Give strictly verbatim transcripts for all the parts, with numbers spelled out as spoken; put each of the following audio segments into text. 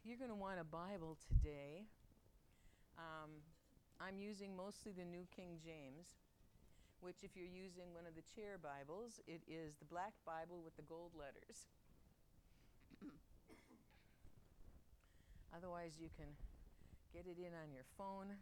You're going to want a Bible today. Um, I'm using mostly the New King James, which if you're using one of the chair Bibles, it is the black Bible with the gold letters. Otherwise, you can get it in on your phone.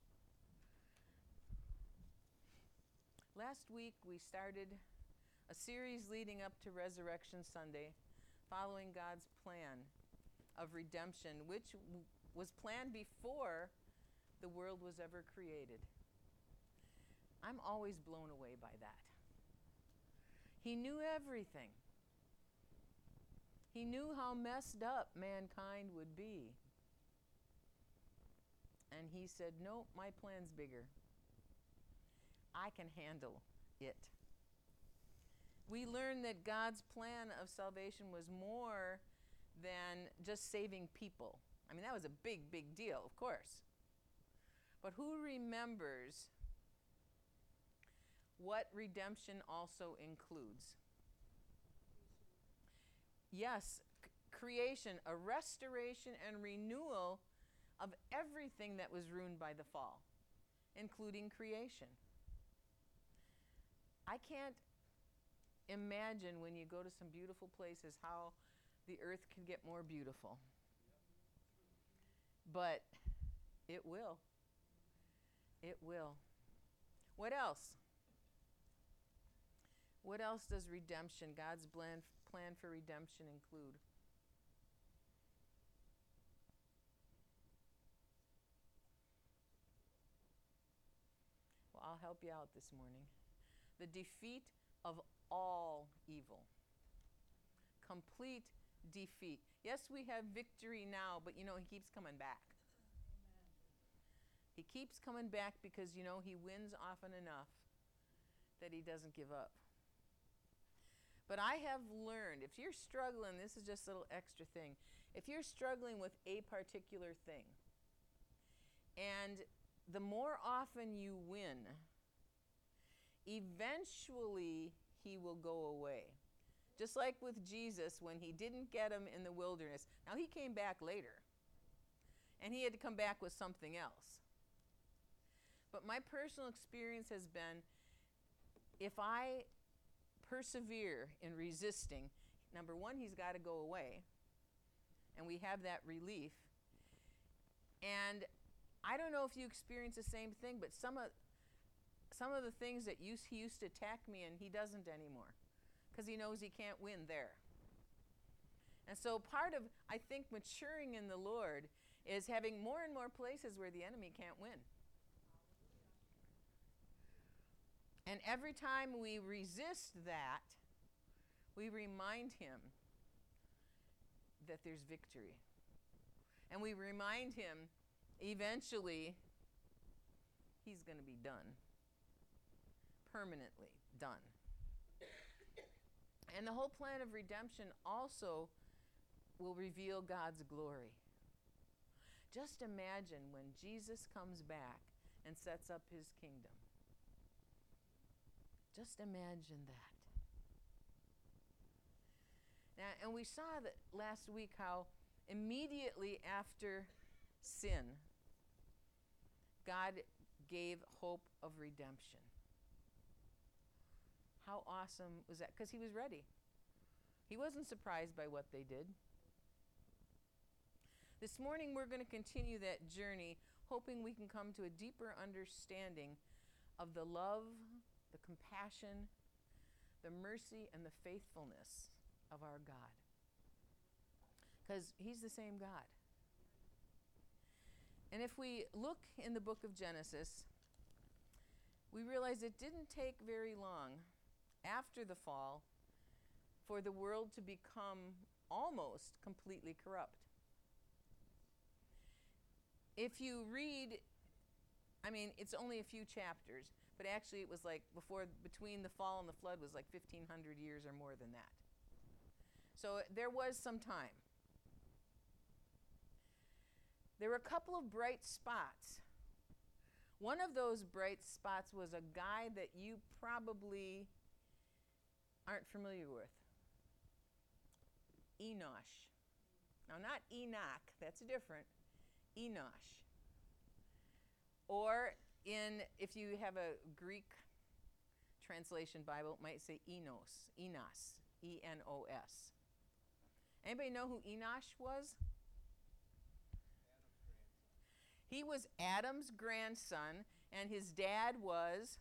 Last week, we started a series leading up to Resurrection Sunday, following God's plan of redemption, which w- was planned before the world was ever created. I'm always blown away by that. He knew everything. He knew how messed up mankind would be. And he said, "No, my plan's bigger. I can handle it." We learned that God's plan of salvation was more than just saving people. I mean, that was a big, big deal, of course. But who remembers what redemption also includes? Yes, c- creation, a restoration and renewal of everything that was ruined by the fall, including creation. I can't imagine when you go to some beautiful places how the earth can get more beautiful. But it will. It will. What else? What else does redemption, God's plan, plan for redemption include? Well, I'll help you out this morning. The defeat of all evil. Complete defeat. Yes, we have victory now, but you know, he keeps coming back. Amen. He keeps coming back because, you know, he wins often enough that he doesn't give up. But I have learned, if you're struggling, this is just a little extra thing. If you're struggling with a particular thing, and the more often you win, eventually he will go away. Just like with Jesus when he didn't get him in the wilderness. Now he came back later. And he had to come back with something else. But my personal experience has been, if I persevere in resisting, number one, he's got to go away. And we have that relief. And I don't know if you experience the same thing, but some of some of the things that used, he used to attack me in, he doesn't anymore. Because he knows he can't win there. And so part of, I think, maturing in the Lord is having more and more places where the enemy can't win. And every time we resist that, we remind him that there's victory. And we remind him, eventually, he's going to be done. Permanently done. And the whole plan of redemption also will reveal God's glory. Just imagine when Jesus comes back and sets up his kingdom. Just imagine that. Now, and we saw that last week how immediately after sin, God gave hope of redemption. How awesome was that? Because he was ready. He wasn't surprised by what they did. This morning we're going to continue that journey, hoping we can come to a deeper understanding of the love, the compassion, the mercy, and the faithfulness of our God. Because he's the same God. And if we look in the book of Genesis, we realize it didn't take very long after the fall for the world to become almost completely corrupt. If you read, I mean, it's only a few chapters, but actually it was like before, between the fall and the flood was like fifteen hundred years or more than that. So there was some time. There were a couple of bright spots. One of those bright spots was a guy that you probably aren't familiar with. Enosh. Now, not Enoch, that's different. Enosh. Or in, if you have a Greek translation Bible, it might say Enos, Enos, E N O S. Anybody know who Enosh was? He was Adam's grandson, and his dad was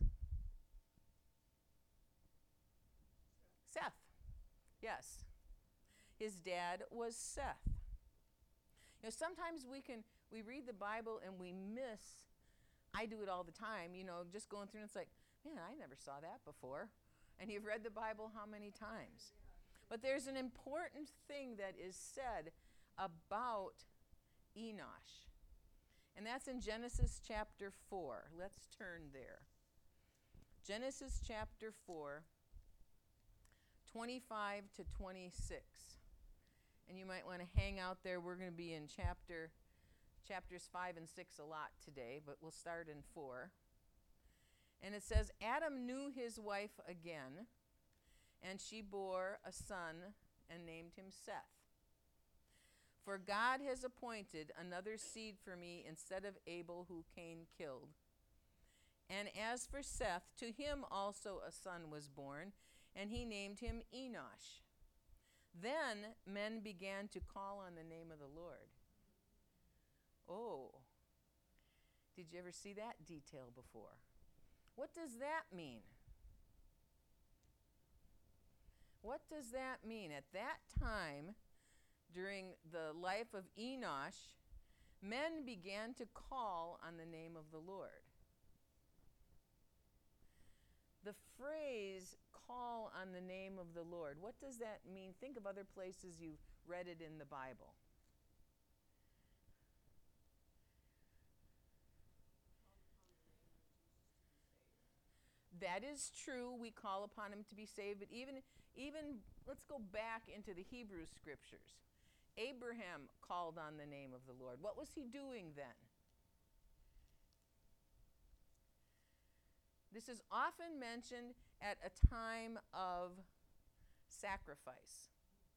Seth. Yes. His dad was Seth. You know, sometimes we can, we read the Bible and we miss, I do it all the time, you know, just going through and it's like, man, I never saw that before. And you've read the Bible how many times? But there's an important thing that is said about Enosh. And that's in Genesis chapter four. Let's turn there. Genesis chapter four, twenty-five to twenty-six. And you might want to hang out there. We're going to be in chapter chapters five and six a lot today, but we'll start in four. And it says, Adam knew his wife again, and she bore a son and named him Seth. For God has appointed another seed for me instead of Abel, who Cain killed. And as for Seth, to him also a son was born, and he named him Enosh. Then men began to call on the name of the Lord. Oh, did you ever see that detail before? What does that mean? What does that mean? At that time, during the life of Enosh, men began to call on the name of the Lord. The phrase, call on the name of the Lord, what does that mean? Think of other places you've read it in the Bible. That is true. We call upon him to be saved. But even, even let's go back into the Hebrew scriptures. Abraham called on the name of the Lord. What was he doing then? This is often mentioned at a time of sacrifice.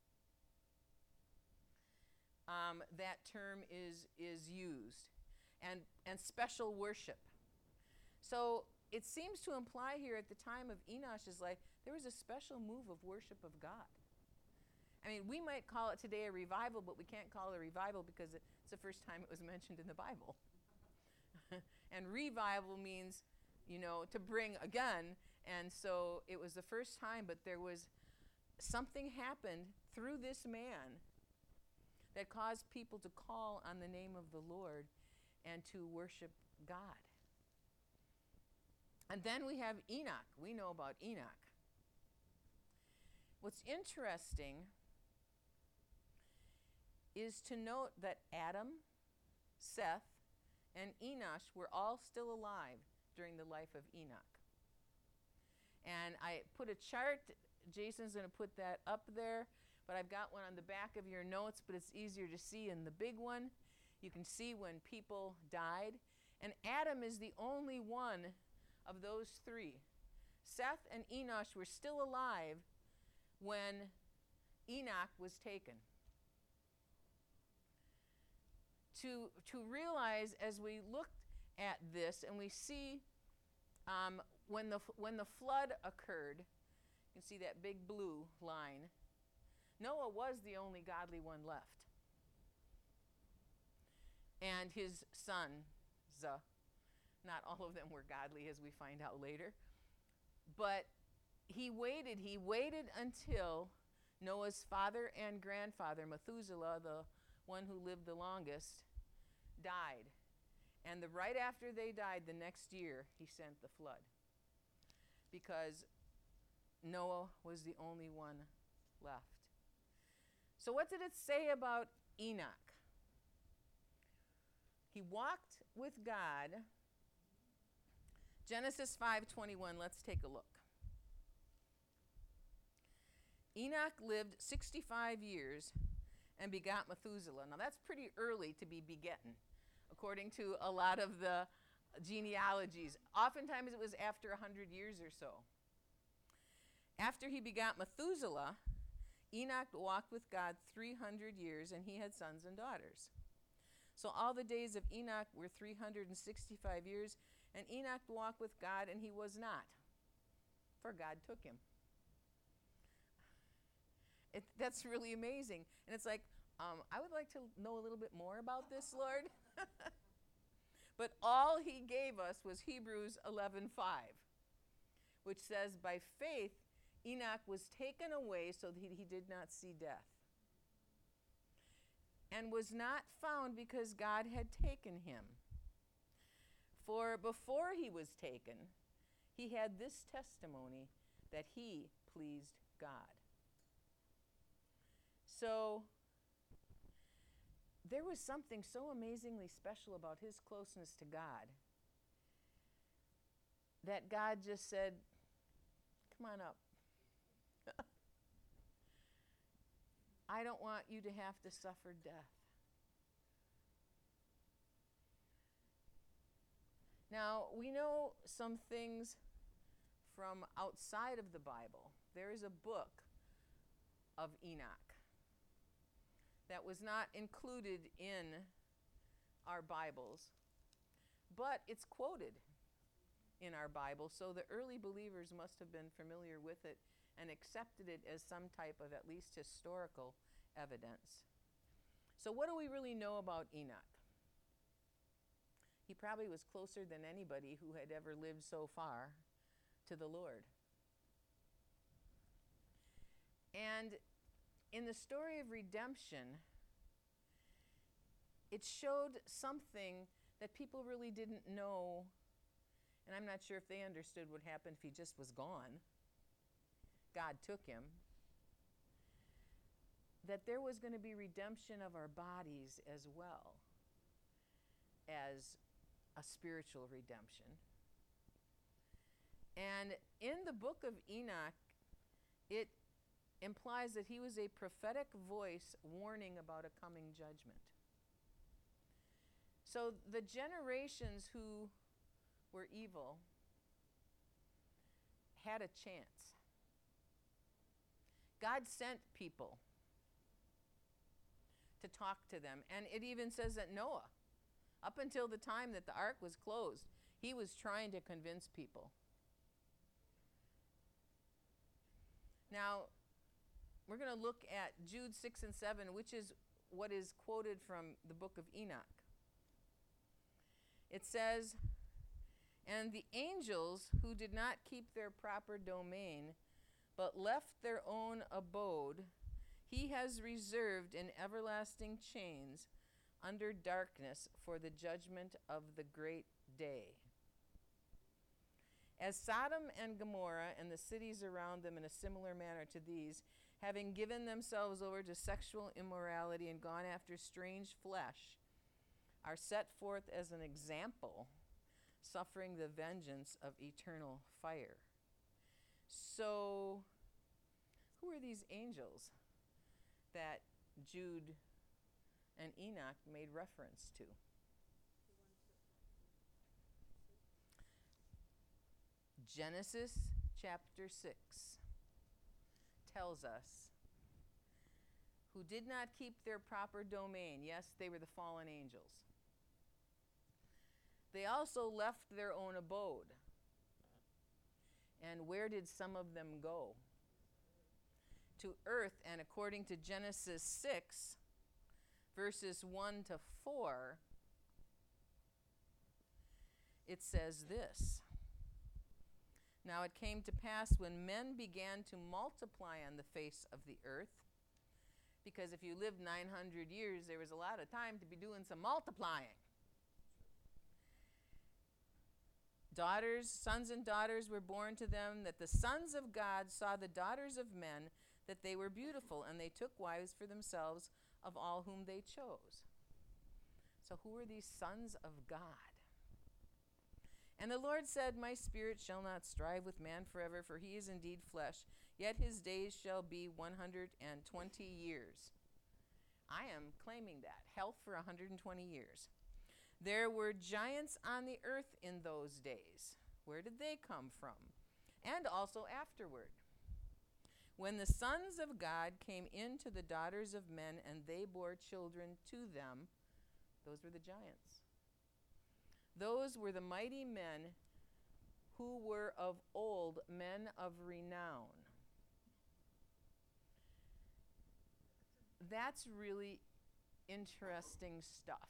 Um, that term is, is used. And, and special worship. So it seems to imply here at the time of Enosh's life, there was a special move of worship of God. I mean, we might call it today a revival, but we can't call it a revival because it's the first time it was mentioned in the Bible. And revival means, you know, to bring again. And so it was the first time, but there was something happened through this man that caused people to call on the name of the Lord and to worship God. And then we have Enoch. We know about Enoch. What's interesting is to note that Adam, Seth, and Enosh were all still alive during the life of Enoch. And I put a chart. Jason's going to put that up there, but I've got one on the back of your notes, but it's easier to see in the big one. You can see when people died. And Adam is the only one of those three. Seth and Enosh were still alive when Enoch was taken. To, to realize as we looked at this and we see um, when, the, when the flood occurred, you can see that big blue line, Noah was the only godly one left. And his sons, not all of them were godly as we find out later, but he waited, he waited until Noah's father and grandfather, Methuselah, the one who lived the longest, died. And the, right after they died, the next year, he sent the flood. Because Noah was the only one left. So what did it say about Enoch? He walked with God. Genesis five twenty-one, let's take a look. Enoch lived sixty-five years and begot Methuselah. Now that's pretty early to be begetting, according to a lot of the genealogies. Oftentimes it was after one hundred years or so. After he begot Methuselah, Enoch walked with God three hundred years, and he had sons and daughters. So all the days of Enoch were three hundred sixty-five years, and Enoch walked with God, and he was not, for God took him. It, that's really amazing. And it's like, um, I would like to know a little bit more about this, Lord. But all he gave us was Hebrews eleven five, which says, by faith, Enoch was taken away so that he, he did not see death, and was not found because God had taken him. For before he was taken, he had this testimony, that he pleased God. So there was something so amazingly special about his closeness to God that God just said, come on up. I don't want you to have to suffer death. Now, we know some things from outside of the Bible. There is a book of Enoch that was not included in our Bibles, but it's quoted in our Bible, so the early believers must have been familiar with it and accepted it as some type of at least historical evidence. So what do we really know about Enoch? He probably was closer than anybody who had ever lived so far to the Lord. And in the story of redemption, it showed something that people really didn't know, and I'm not sure if they understood what happened if he just was gone. God took him. That there was going to be redemption of our bodies as well as a spiritual redemption. And in the book of Enoch, it implies that he was a prophetic voice warning about a coming judgment. So the generations who were evil had a chance. God sent people to talk to them. And it even says that Noah, up until the time that the ark was closed, he was trying to convince people. Now, we're going to look at Jude six and seven, which is what is quoted from the book of Enoch. It says, and the angels who did not keep their proper domain, but left their own abode, he has reserved in everlasting chains under darkness for the judgment of the great day. As Sodom and Gomorrah and the cities around them in a similar manner to these, having given themselves over to sexual immorality and gone after strange flesh, are set forth as an example, suffering the vengeance of eternal fire. So, who are these angels that Jude and Enoch made reference to? Genesis chapter six tells us who did not keep their proper domain. Yes, they were the fallen angels. They also left their own abode. And where did some of them go? To earth. And according to Genesis six, verses one to four, it says this. Now it came to pass when men began to multiply on the face of the earth, because if you lived nine hundred years, there was a lot of time to be doing some multiplying. Daughters, sons and daughters were born to them, that the sons of God saw the daughters of men, that they were beautiful, and they took wives for themselves of all whom they chose. So who are these sons of God? And the Lord said, my spirit shall not strive with man forever, for he is indeed flesh, yet his days shall be one hundred twenty years. I am claiming that, health for one hundred twenty years. There were giants on the earth in those days. Where did they come from? And also afterward, When the sons of God came into the daughters of men, and they bore children to them, those were the giants. Those were the mighty men who were of old, men of renown. That's really interesting stuff.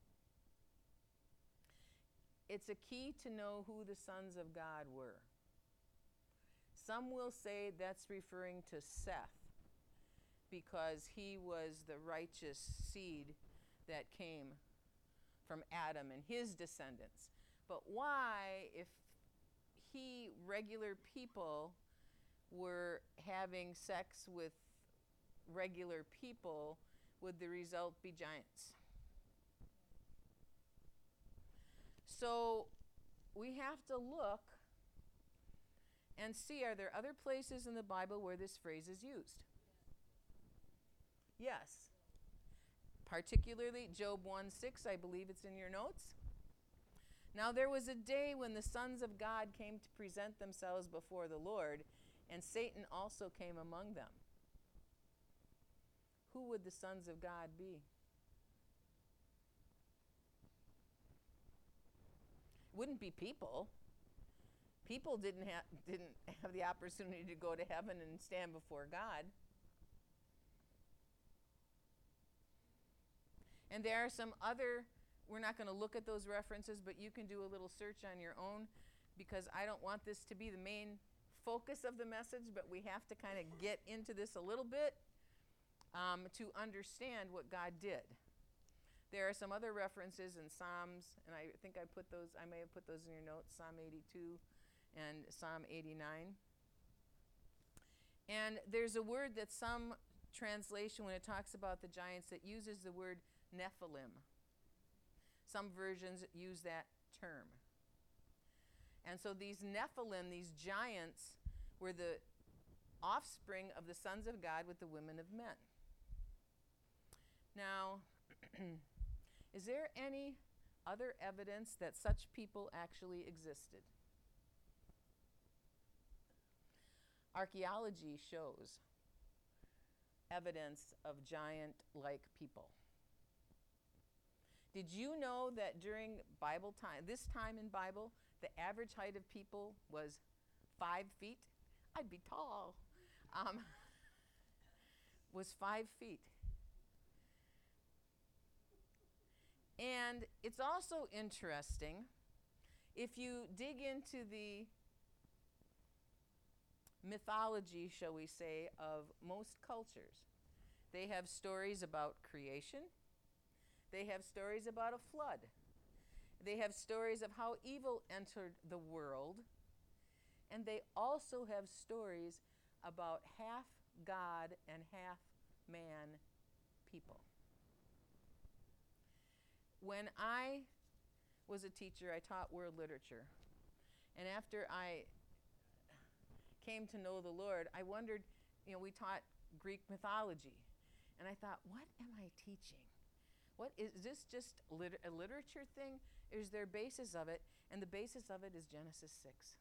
It's a key to know who the sons of God were. Some will say that's referring to Seth, because he was the righteous seed that came from Adam and his descendants. But why, if he, regular people, were having sex with regular people, would the result be giants? So we have to look and see, are there other places in the Bible where this phrase is used? Yes. Particularly Job one six, I believe it's in your notes. Now there was a day when the sons of God came to present themselves before the Lord, and Satan also came among them. Who would the sons of God be? Wouldn't be people. People didn't have didn't have the opportunity to go to heaven and stand before God. And there are some other, we're not going to look at those references, but you can do a little search on your own, because I don't want this to be the main focus of the message, but we have to kind of get into this a little bit um, to understand what God did. There are some other references in Psalms, and I think I put those, I may have put those in your notes, Psalm eighty-two and Psalm eighty-nine. And there's a word that some translation, when it talks about the giants, that uses the word Nephilim. Some versions use that term. And so these Nephilim, these giants, were the offspring of the sons of God with the women of men. Now, is there any other evidence that such people actually existed? Archaeology shows evidence of giant-like people. Did you know that during Bible time, this time in Bible, the average height of people was five feet? I'd be tall. Um, was five feet. And it's also interesting, if you dig into the mythology, shall we say, of most cultures, they have stories about creation. They have stories about a flood. They have stories of how evil entered the world. And they also have stories about half God and half man people. When I was a teacher, I taught world literature. And after I came to know the Lord, I wondered, you know, we taught Greek mythology. And I thought, what am I teaching? What is, is this just lit- a literature thing? Is there a basis of it? And the basis of it is Genesis six.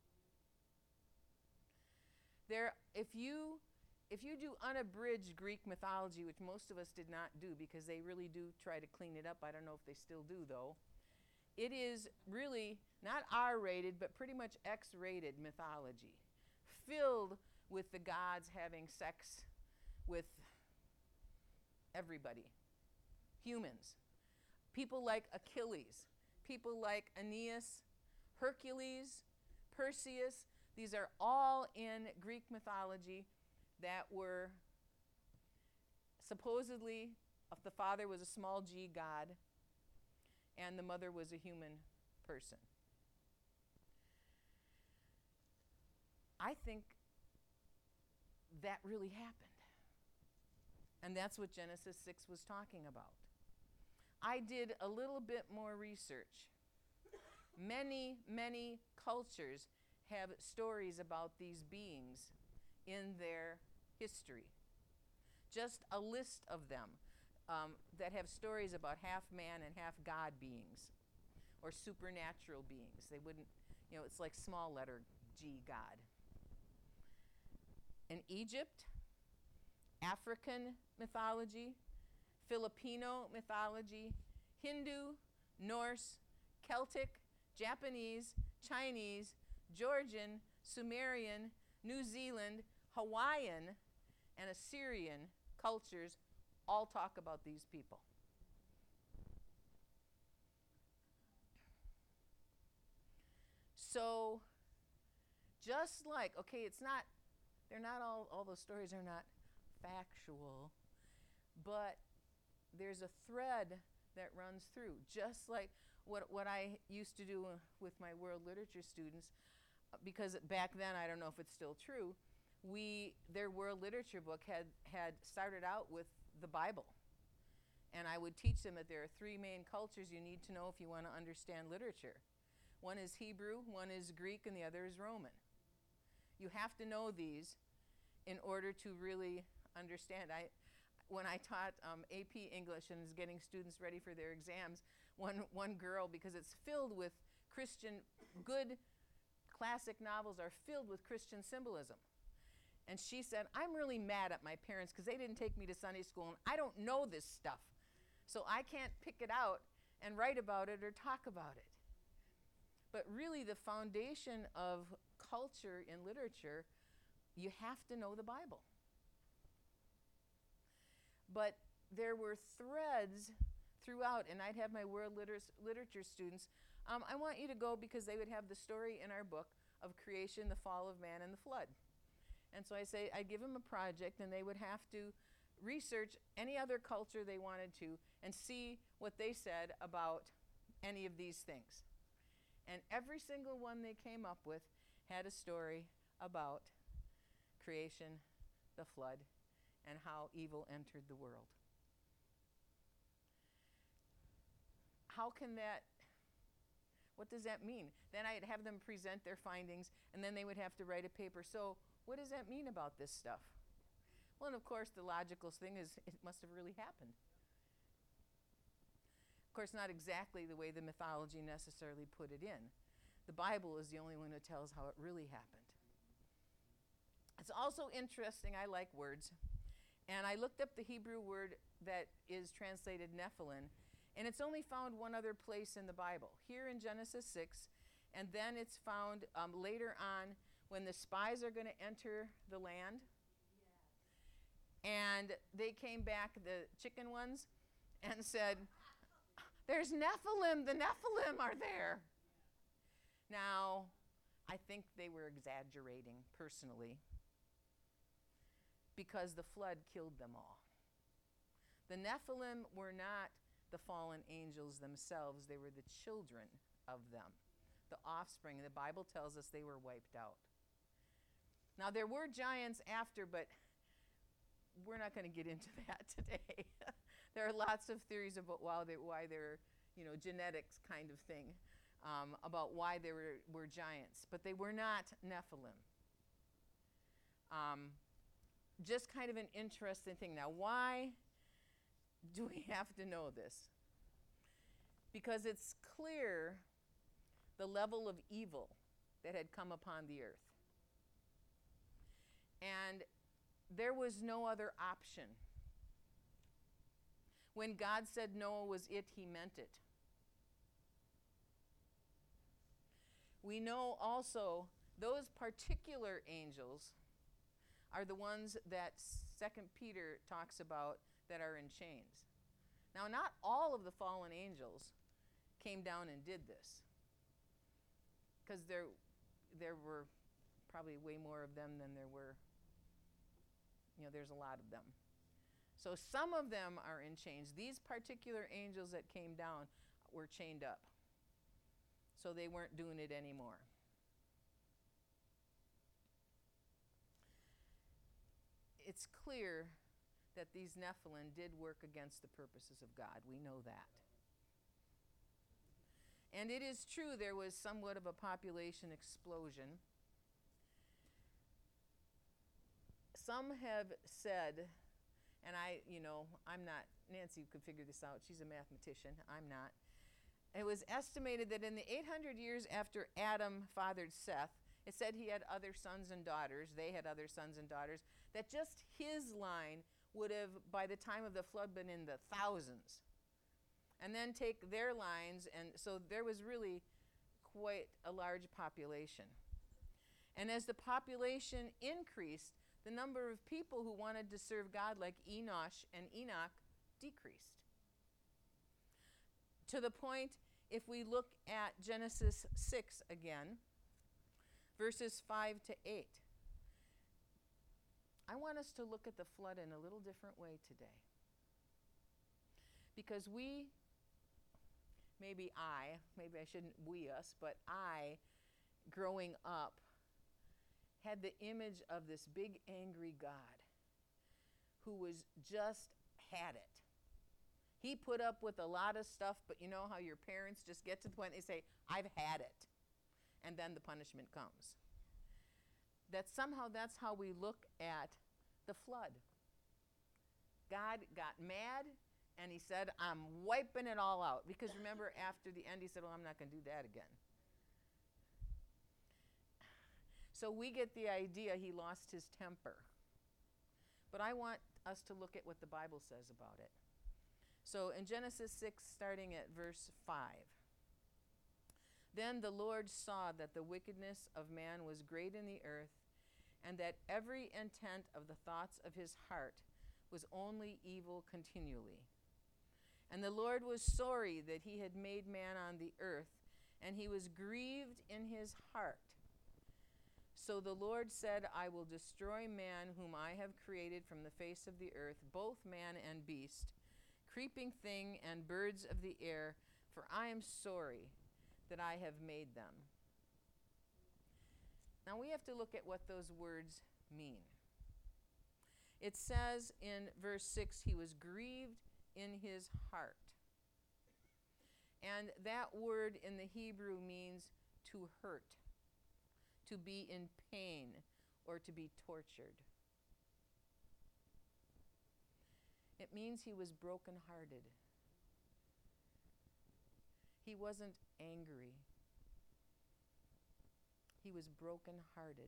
There, if you, if you do unabridged Greek mythology, which most of us did not do because they really do try to clean it up, I don't know if they still do though, it is really not R-rated, but pretty much X-rated mythology, filled with the gods having sex with everybody. Humans, people like Achilles, people like Aeneas, Hercules, Perseus. These are all in Greek mythology that were supposedly, if the father was a small g god and the mother was a human person. I think that really happened. And that's what Genesis six was talking about. I did a little bit more research. Many, many cultures have stories about these beings in their history. Just a list of them um, that have stories about half man and half God beings, or supernatural beings. They wouldn't, you know, it's like small letter G, God. in Egypt, African mythology, Filipino mythology, Hindu, Norse, Celtic, Japanese, Chinese, Georgian, Sumerian, New Zealand, Hawaiian, and Assyrian cultures all talk about these people. So, just like, okay, it's not, they're not all, all those stories are not factual, but there's a thread that runs through. Just like what, what I used to do with my world literature students, because back then, I don't know if it's still true, we, their world literature book had, had started out with the Bible. And I would teach them that there are three main cultures you need to know if you want to understand literature. One is Hebrew, one is Greek, and the other is Roman. You have to know these in order to really understand. I, when I taught um, A P English and was getting students ready for their exams, one, one girl, because it's filled with Christian, good classic novels are filled with Christian symbolism. And she said, I'm really mad at my parents because they didn't take me to Sunday school and I don't know this stuff. So I can't pick it out and write about it or talk about it. But really the foundation of culture in literature, you have to know the Bible. But there were threads throughout, and I'd have my world liter- literature students, um, I want you to go because they would have the story in our book of creation, the fall of man, and the flood. And so I say, I give them a project, and they would have to research any other culture they wanted to and see what they said about any of these things. And every single one they came up with had a story about creation, the flood, and how evil entered the world. How can that, what does that mean? Then I'd have them present their findings, and then they would have to write a paper. So what does that mean about this stuff? Well, and of course, the logical thing is it must have really happened. Of course, not exactly the way the mythology necessarily put it in. The Bible is the only one that tells how it really happened. It's also interesting, I like words, and I looked up the Hebrew word that is translated Nephilim, and it's only found one other place in the Bible, here in Genesis six, and then it's found um, later on when the spies are going to enter the land. Yes. And they came back, the chicken ones, and said, there's Nephilim, the Nephilim are there. Now, I think they were exaggerating personally because the flood killed them all. The Nephilim were not the fallen angels themselves, they were the children of them, the offspring. The Bible tells us they were wiped out. Now, there were giants after, but we're not going to get into that today. There are lots of theories about why they why they're, you know, genetics kind of thing, um, about why they were, were giants. But they were not Nephilim. Um, just kind of an interesting thing. Now, why do we have to know this? Because it's clear the level of evil that had come upon the earth. And there was no other option. When God said Noah was it, he meant it. We know also those particular angels are the ones that Second Peter talks about that are in chains. Now, not all of the fallen angels came down and did this, because there, there were probably way more of them than there were, you know, there's a lot of them. So some of them are in chains. These particular angels that came down were chained up. So they weren't doing it anymore. It's clear that these Nephilim did work against the purposes of God. We know that. And it is true there was somewhat of a population explosion. Some have said, and I, you know, I'm not, Nancy could figure this out. She's a mathematician. I'm not. It was estimated that in the eight hundred years after Adam fathered Seth, It said he had other sons and daughters. They had other sons and daughters. That just his line would have, by the time of the flood, been in the thousands. And then take their lines, and so there was really quite a large population. And as the population increased, the number of people who wanted to serve God, like Enosh and Enoch, decreased. To the point, if we look at Genesis six again, verses five to eight, I want us to look at the flood in a little different way today. Because we, maybe I, maybe I shouldn't we us, but I, growing up, had the image of this big angry God who was just had it. He put up with a lot of stuff, but you know how your parents just get to the point they say, I've had it. And then the punishment comes. That somehow that's how we look at the flood. God got mad and he said, I'm wiping it all out. Because remember, after the end, he said, well, I'm not going to do that again. So we get the idea he lost his temper. But I want us to look at what the Bible says about it. So in Genesis six, starting at verse five, then the Lord saw that the wickedness of man was great in the earth, and that every intent of the thoughts of his heart was only evil continually. And the Lord was sorry that he had made man on the earth, and he was grieved in his heart. So the Lord said, I will destroy man whom I have created from the face of the earth, both man and beast, creeping thing and birds of the air, for I am sorry that I have made them. Now we have to look at what those words mean. It says in verse six, he was grieved in his heart. And that word in the Hebrew means to hurt, to be in pain, or to be tortured. It means he was brokenhearted. He wasn't angry. He was brokenhearted.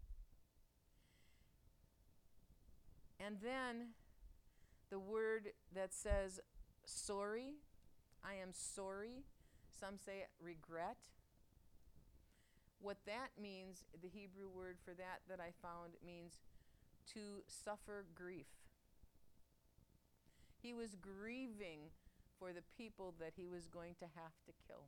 And then the word that says sorry, I am sorry, some say regret. What that means, the Hebrew word for that that I found means to suffer grief. He was grieving for the people that he was going to have to kill.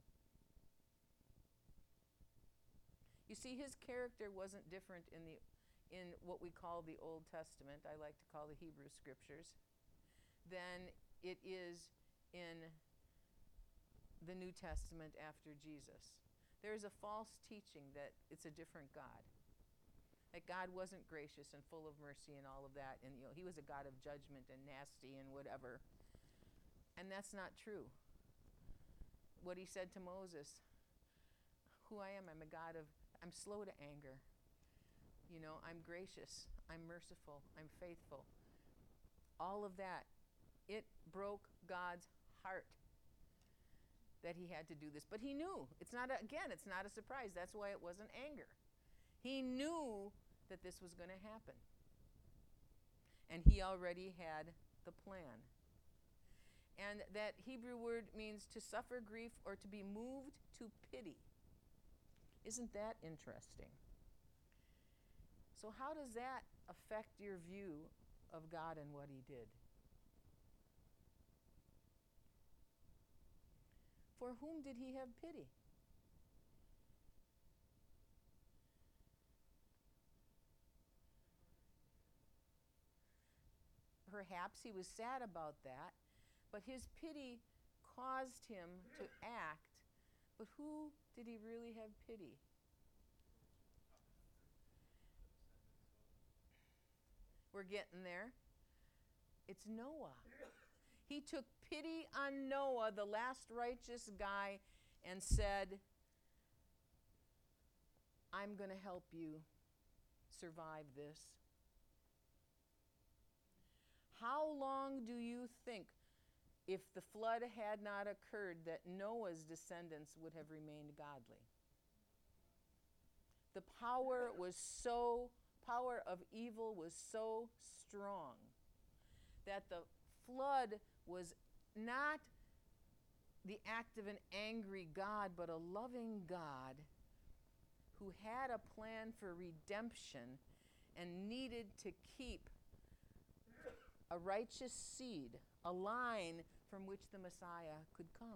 You see, his character wasn't different in the in what we call the Old Testament, I like to call the Hebrew Scriptures, than it is in the New Testament after Jesus. There is a false teaching that it's a different God, that God wasn't gracious and full of mercy and all of that, and you know, he was a God of judgment and nasty and whatever. And that's not true. What he said to Moses, who I am, I'm a God of, I'm slow to anger. You know, I'm gracious, I'm merciful, I'm faithful. All of that, it broke God's heart that he had to do this. But he knew. It's not, a, again, it's not a surprise. That's why it wasn't anger. He knew that this was going to happen. And he already had the plan. And that Hebrew word means to suffer grief or to be moved to pity. Isn't that interesting? So how does that affect your view of God and what he did? For whom did he have pity? Perhaps he was sad about that, but his pity caused him to act. But who did he really have pity? We're getting there. It's Noah. He took pity on Noah, the last righteous guy, and said, I'm going to help you survive this. How long do you think, if the flood had not occurred, that Noah's descendants would have remained godly? The power was so, power of evil was so strong that the flood was not the act of an angry God, but a loving God who had a plan for redemption and needed to keep a righteous seed, a line from which the Messiah could come.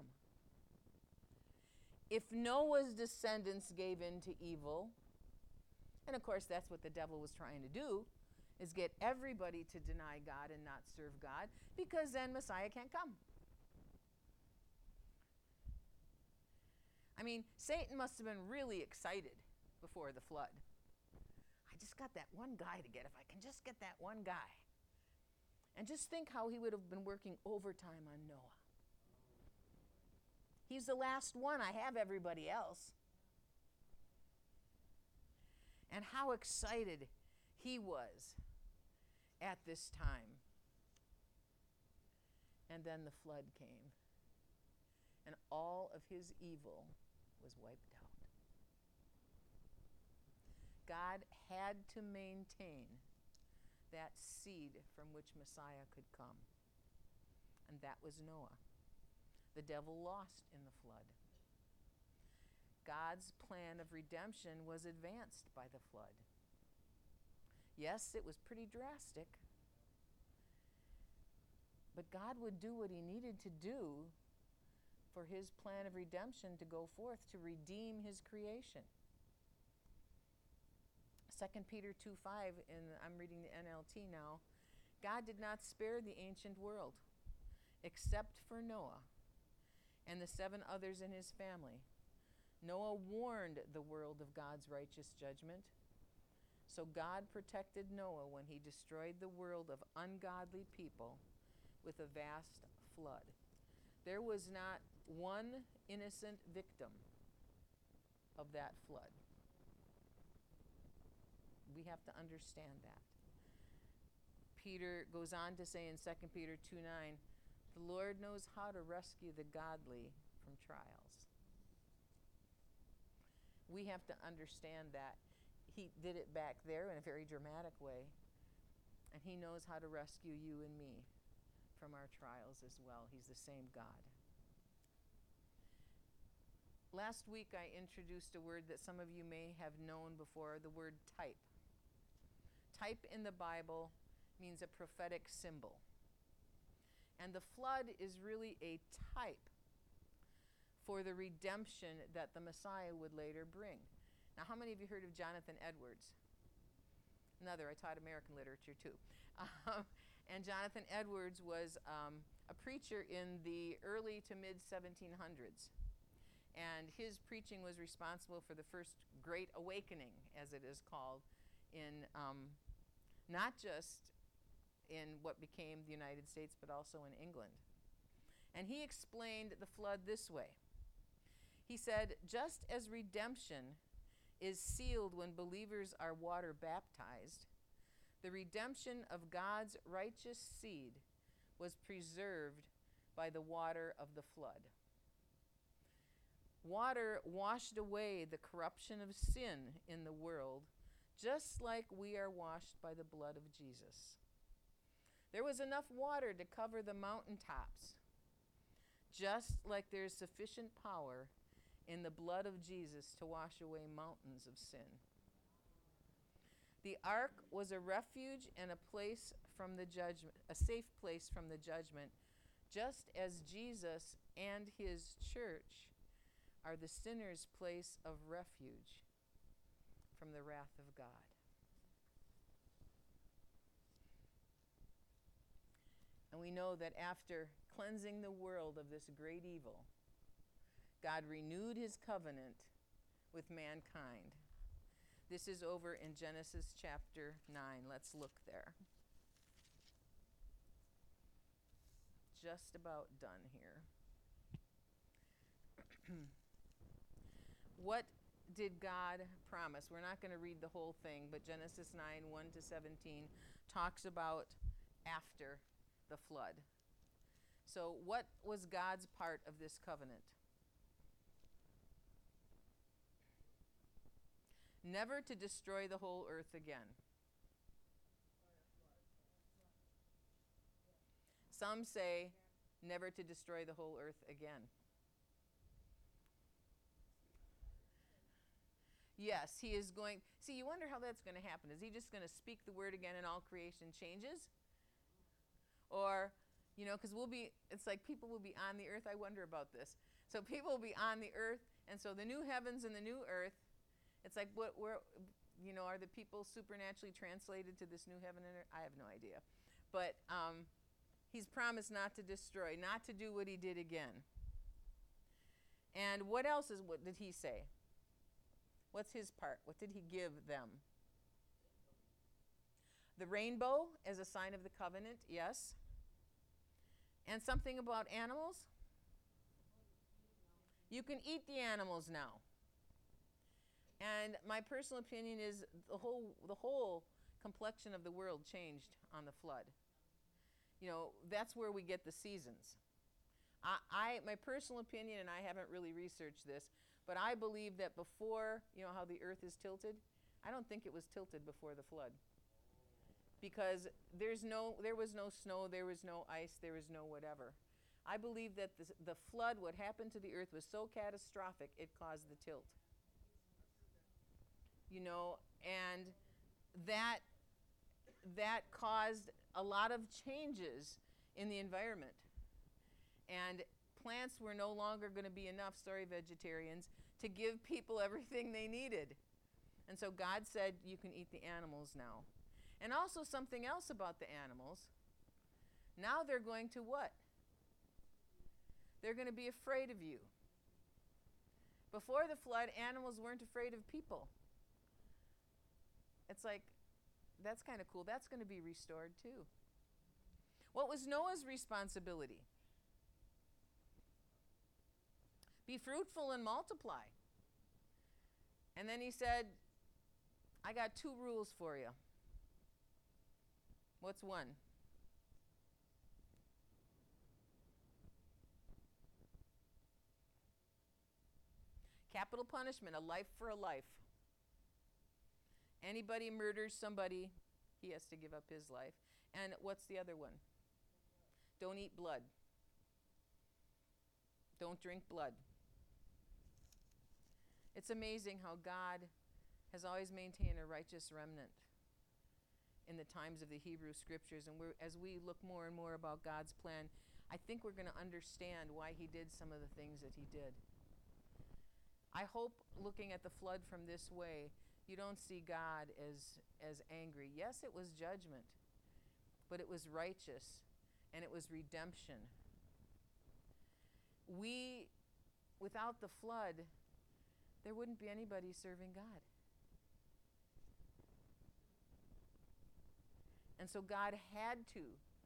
If Noah's descendants gave in to evil, and of course that's what the devil was trying to do, is get everybody to deny God and not serve God, because then Messiah can't come. I mean, Satan must have been really excited before the flood. I just got that one guy to get, if I can just get that one guy. And just think how he would have been working overtime on Noah. He's the last one. I have everybody else. And how excited he was at this time. And then the flood came. And all of his evil was wiped out. God had to maintain that seed from which Messiah could come. And that was Noah. The devil lost in the flood. God's plan of redemption was advanced by the flood. Yes, it was pretty drastic. But God would do what he needed to do for his plan of redemption to go forth to redeem his creation. Second Peter two five, and I'm reading the N L T now. God did not spare the ancient world, except for Noah and the seven others in his family. Noah warned the world of God's righteous judgment. So God protected Noah when he destroyed the world of ungodly people with a vast flood. There was not one innocent victim of that flood. We have to understand that. Peter goes on to say in Second Peter two nine, the Lord knows how to rescue the godly from trials. We have to understand that he did it back there in a very dramatic way, and he knows how to rescue you and me from our trials as well. He's the same God. Last week I introduced a word that some of you may have known before, the word type. Type in the Bible means a prophetic symbol. And the flood is really a type for the redemption that the Messiah would later bring. Now, how many of you heard of Jonathan Edwards? Another, I taught American literature too. Um, and Jonathan Edwards was um, a preacher in the early to mid seventeen hundreds. And his preaching was responsible for the first Great Awakening, as it is called, in um, not just in what became the United States, but also in England. And he explained the flood this way. He said, just as redemption is sealed when believers are water baptized, the redemption of God's righteous seed was preserved by the water of the flood. Water washed away the corruption of sin in the world, just like we are washed by the blood of Jesus. There was enough water to cover the mountaintops, just like there's sufficient power in the blood of Jesus to wash away mountains of sin. The ark was a refuge and a place from the judgment, a safe place from the judgment, just as Jesus and his church are the sinner's place of refuge from the wrath of God. And we know that after cleansing the world of this great evil, God renewed his covenant with mankind. This is over in Genesis chapter nine. Let's look there. Just about done here. What did God promise? We're not going to read the whole thing, but Genesis nine, one to seventeen talks about after the flood. So what was God's part of this covenant? never to destroy the whole earth again. Some say never to destroy the whole earth again. Yes, he is going. See, you wonder how that's going to happen. Is he just going to speak the word again and all creation changes? Or, you know, because we'll be, it's like people will be on the earth. I wonder about this. So people will be on the earth, and so the new heavens and the new earth, it's like, what, where, you know, are the people supernaturally translated to this new heaven and earth? I have no idea. But um, he's promised not to destroy, not to do what he did again. And what else is, what did he say? What's his part? What did he give them? The rainbow as a sign of the covenant, yes. And something about animals? You can eat the animals now. And my personal opinion is the whole the whole complexion of the world changed on the flood. You know, that's where we get the seasons. I, I my personal opinion, and I haven't really researched this, but I believe that before, you know how the earth is tilted, I don't think it was tilted before the flood. Because there's no, there was no snow, there was no ice, there was no whatever. I believe that the, the flood, what happened to the earth was so catastrophic, it caused the tilt. You know, and that, that caused a lot of changes in the environment. And plants were no longer going to be enough, sorry vegetarians, to give people everything they needed. And so God said, you can eat the animals now. And also something else about the animals. Now they're going to what? They're going to be afraid of you. Before the flood, animals weren't afraid of people. It's like, that's kind of cool. That's going to be restored too. What was Noah's responsibility? Be fruitful and multiply. And then he said, I got two rules for you. What's one? Capital punishment, a life for a life. Anybody murders somebody, he has to give up his life. And what's the other one? Don't eat blood. Don't drink blood. It's amazing how God has always maintained a righteous remnant in the times of the Hebrew scriptures. And we're, as we look more and more about God's plan, I think we're going to understand why he did some of the things that he did. I hope, looking at the flood from this way, you don't see God as, as angry. Yes, it was judgment, but it was righteous, and it was redemption. We, without the flood, there wouldn't be anybody serving God. And so God had to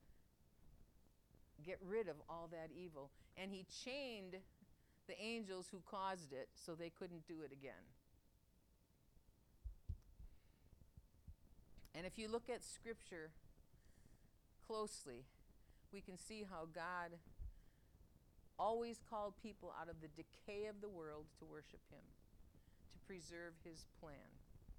get rid of all that evil. And he chained the angels who caused it so they couldn't do it again. And if you look at Scripture closely, we can see how God always called people out of the decay of the world to worship him, to preserve his plan,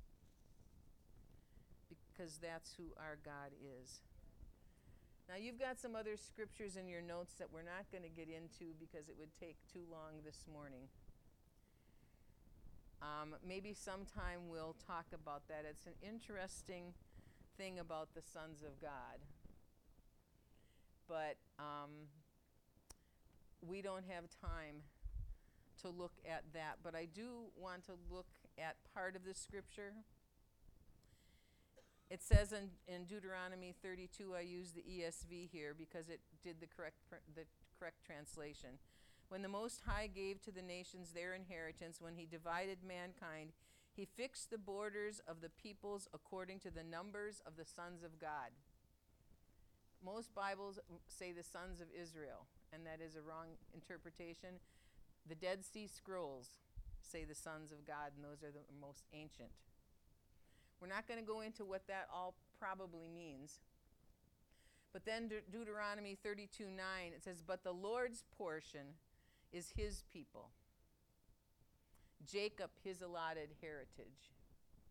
because that's who our God is. Now, you've got some other scriptures in your notes that we're not going to get into because it would take too long this morning. Um, maybe sometime we'll talk about that. It's an interesting thing about the sons of God. But um, we don't have time to look at that. But I do want to look at part of the scripture. It says in, in Deuteronomy thirty-two, I use the E S V here because it did the correct the correct translation. When the Most High gave to the nations their inheritance, when he divided mankind, he fixed the borders of the peoples according to the numbers of the sons of God. Most Bibles say the sons of Israel, and that is a wrong interpretation. The Dead Sea Scrolls say the sons of God, and those are the most ancient. We're not going to go into what that all probably means. But then De- Deuteronomy thirty-two nine, it says, but the Lord's portion is his people, Jacob his allotted heritage.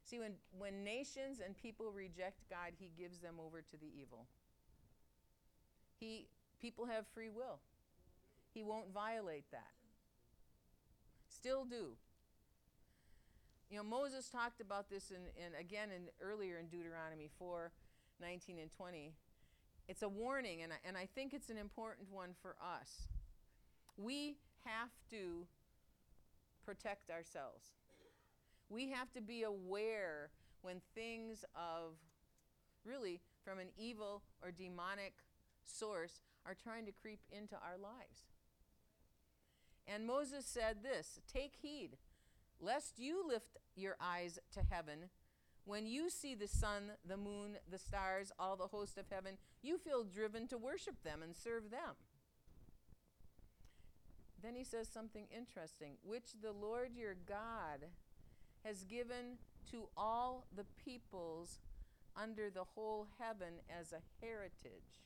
See, when, when nations and people reject God, he gives them over to the evil. He, people have free will. He won't violate that. Still do. You know, Moses talked about this in, in again in earlier in Deuteronomy four, nineteen and twenty. It's a warning, and I, and I think it's an important one for us. We have to protect ourselves. We have to be aware when things of, really, from an evil or demonic source are trying to creep into our lives. And Moses said this, "Take heed, lest you lift your eyes to heaven. When you see the sun, the moon, the stars, all the host of heaven, you feel driven to worship them and serve them." Then he says something interesting, "which the Lord your God has given to all the peoples under the whole heaven as a heritage."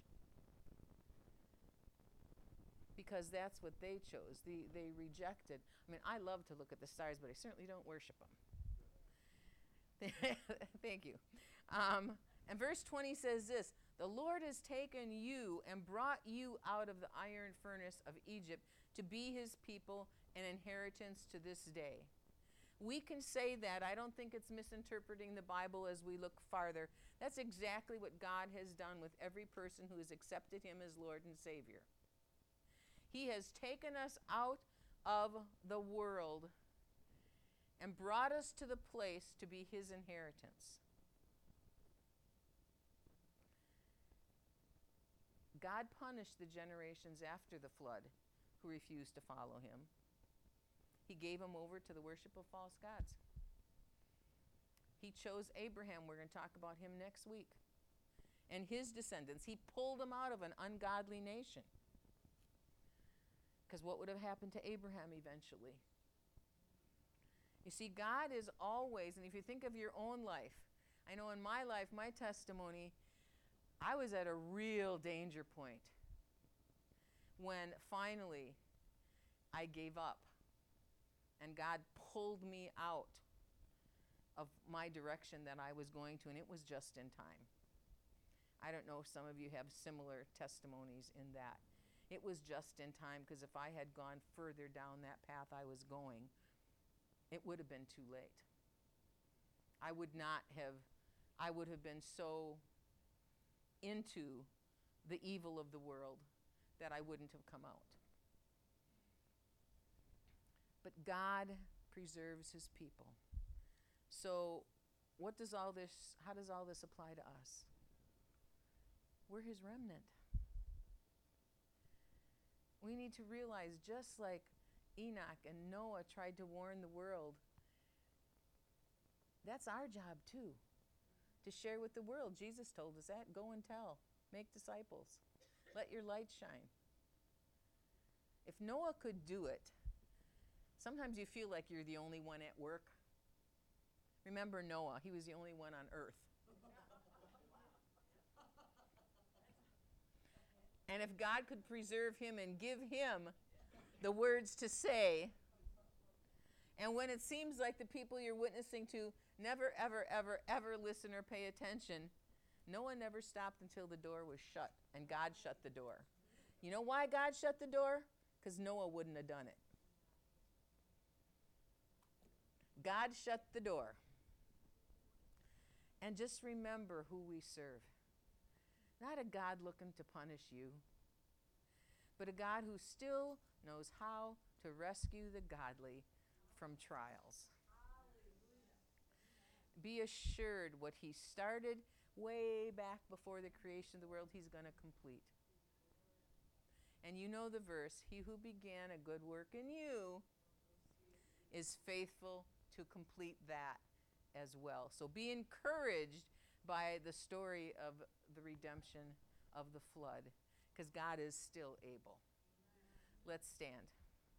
Because that's what they chose. The, they rejected. I mean, I love to look at the stars, but I certainly don't worship them. Thank you. Um, and verse twenty says this, "The Lord has taken you and brought you out of the iron furnace of Egypt to be his people, an inheritance to this day." We can say that. I don't think it's misinterpreting the Bible as we look farther. That's exactly what God has done with every person who has accepted him as Lord and Savior. He has taken us out of the world and brought us to the place to be his inheritance. God punished the generations after the flood who refused to follow him. He gave them over to the worship of false gods. He chose Abraham. We're going to talk about him next week. And his descendants. He pulled them out of an ungodly nation. Because what would have happened to Abraham eventually? You see, God is always, and if you think of your own life, I know in my life, my testimony, I was at a real danger point when finally I gave up and God pulled me out of my direction that I was going to, and it was just in time. I don't know if some of you have similar testimonies in that. It was just in time, because if I had gone further down that path I was going, it would have been too late. I would not have, I would have been so into the evil of the world that I wouldn't have come out. But God preserves his people. So what does all this, how does all this apply to us? We're his remnant. We need to realize, just like Enoch and Noah tried to warn the world, that's our job too, to share with the world. Jesus told us that. Go and tell. Make disciples. Let your light shine. If Noah could do it, sometimes you feel like you're the only one at work. Remember Noah, he was the only one on earth. And if God could preserve him and give him the words to say, and when it seems like the people you're witnessing to never, ever, ever, ever listen or pay attention, Noah never stopped until the door was shut, and God shut the door. You know why God shut the door? Because Noah wouldn't have done it. God shut the door. And just remember who we serve. Not a God looking to punish you, but a God who still knows how to rescue the godly from trials. Be assured what he started way back before the creation of the world, he's going to complete. And you know the verse, he who began a good work in you is faithful to complete that as well. So be encouraged by the story of the redemption of the flood, because God is still able. Let's stand.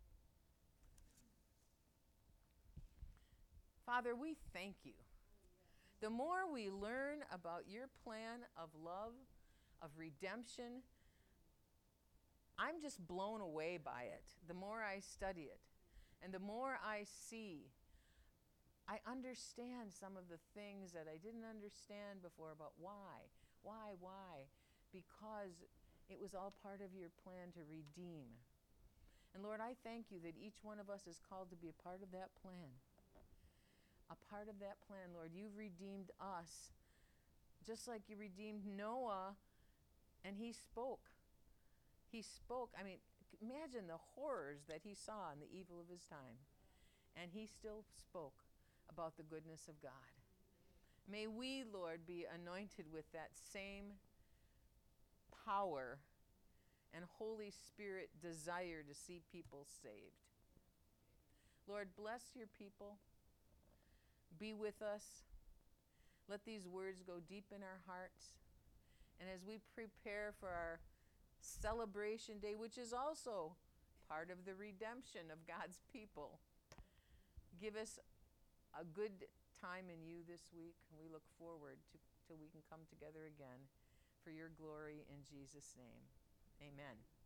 Father, we thank you. The more we learn about your plan of love, of redemption, I'm just blown away by it. The more I study it, and the more I see, I understand some of the things that I didn't understand before about why, why, why, because it was all part of your plan to redeem. And Lord, I thank you that each one of us is called to be a part of that plan. A part of that plan, Lord. You've redeemed us just like you redeemed Noah, and he spoke. He spoke. I mean, imagine the horrors that he saw and the evil of his time. And he still spoke about the goodness of God. May we, Lord, be anointed with that same power and Holy Spirit desire to see people saved. Lord, bless your people. Be with us. Let these words go deep in our hearts. And as we prepare for our celebration day, which is also part of the redemption of God's people, give us a good time in you this week. And we look forward to till we can come together again for your glory in Jesus' name. Amen.